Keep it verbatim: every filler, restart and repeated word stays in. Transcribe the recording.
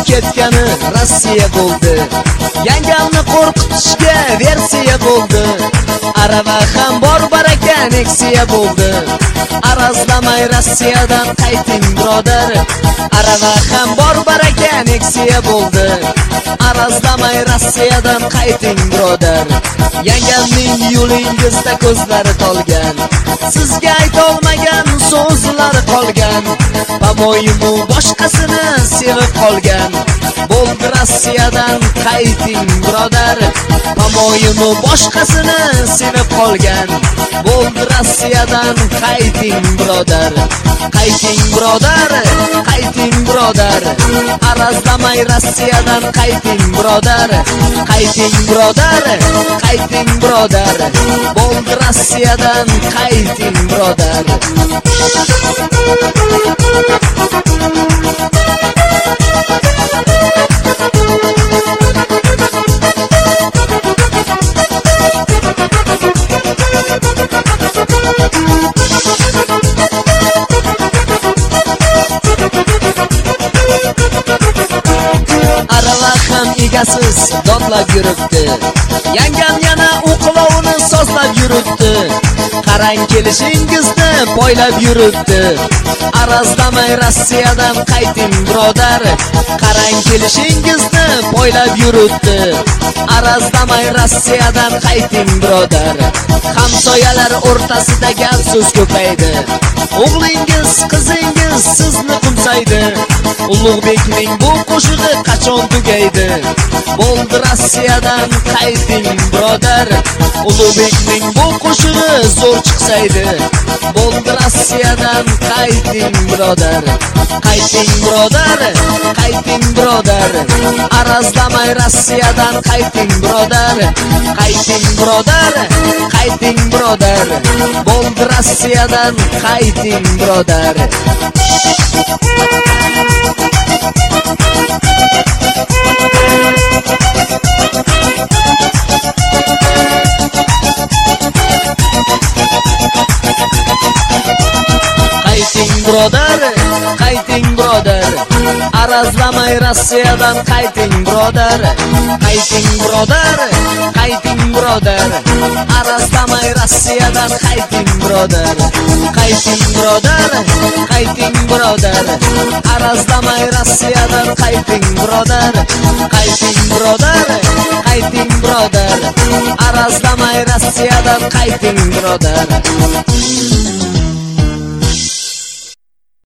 ketgani Rossiya bo'ldi. Yangamni qo'rqitishga versiya bo'ldi. Arava ham bor baraka Nexia bo'ldi. Arazlamay Rossiyadan qayting birodar. Arava ham bor baraka Nexia bo'ldi. Arazlamay Rossiyadan qayting birodar. Yangamning yo'lingizda ko'zlari tolgan, sizga aytolmagan so'zlari qolgan. Pamoymu boshqasini sevib qolgan. Bo'ldi Rossiyadan qayting birodar. Pamoymu boshqasini sevib qolgan. Bo'ldi Rossiyadan qayting birodar. Qayting birodar, qayting birodar. Arazlamay Rossiyadan qayting birodar. Qayting birodar, qayting birodar. Bo'ldi Rossiyadan qayting birodar. Arava ham egasiz dodlab yuribdi. Yangam yana o'qilovini sozlab yuribdi. Qarang kelishingizni poylab yuribdi. Arazlamay Rossiyadan qayting birodar. Qarang kelishingizni poylab yuribdi. Arazlamay Rossiyadan qayting birodar. Hamsoyalar o'rtasida gap so'z ko'paydi. O'g'lingiz, qizingiz sizni qumsaydi. Ulug'bekning bu qo'shig'i qachon tugaydi? Bo'ldi Rossiyadan qayting birodar. Ulug'bekning bu qo'shig'i zo'r chiqsaydi. Bo'ldi Rossiyadan qayting birodar. Qayting birodar, qayting birodar. Arazlamay Rossiyadan qayting birodar. Qayting birodar, qayting birodar. Bo'ldi Rossiyadan qayting birodar. Qayting birodar, qayting birodar. Arazlamay Rossiyadan qayting birodar. Qayting birodar, qayting birodar. Arazlamay Rossiyadan qayting birodar. Qayting birodar, qayting birodar. Arazlamay Rossiyadan qayting birodar. Qayting birodar, qayting birodar. Arazlamay Rossiyadan qayting birodar.